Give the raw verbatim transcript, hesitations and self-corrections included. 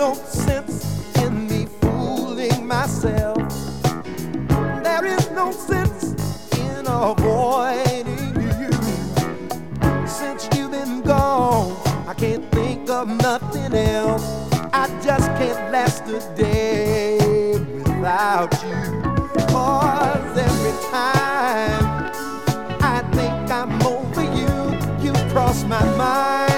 no sense in me fooling myself. There is no sense in avoiding you. Since you've been gone, I can't think of nothing else. I just can't last a day without you. 'Cause every time I think I'm over you, you cross my mind.